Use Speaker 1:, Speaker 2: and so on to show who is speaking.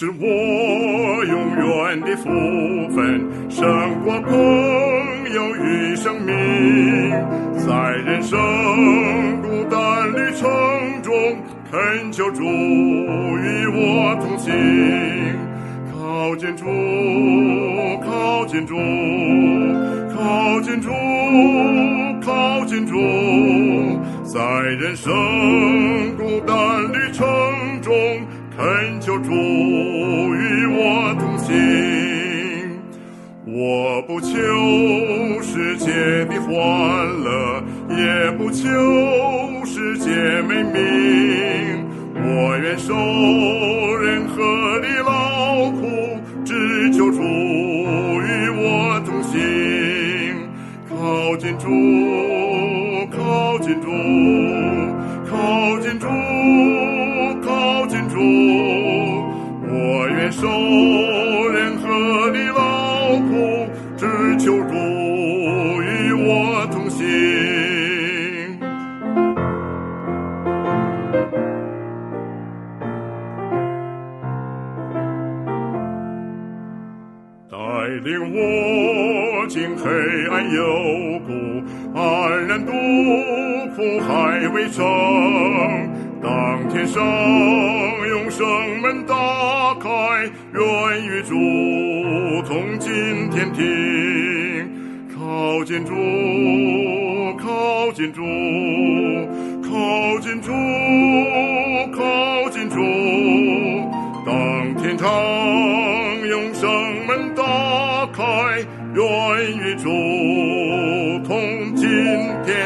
Speaker 1: 是我永远的福分，胜过朋友与生命。在人生孤单旅程中，恳求主与我同行。靠近主，靠近主，靠近主，靠近主，在人生孤单旅程中，恳求主与我同行。我不求世界的欢乐，也不求世界美名，我愿受任何的劳苦，只求主与我同行。靠近主，靠近主，靠近主，靠近主，我愿受任何的劳苦，只求主与我同行。带领我经黑暗幽谷，安然渡苦海为城。当天上永生门打开，愿与主同进天庭。靠近主，靠近主，靠近主，靠近主，当天堂永生门打开，愿与主同进天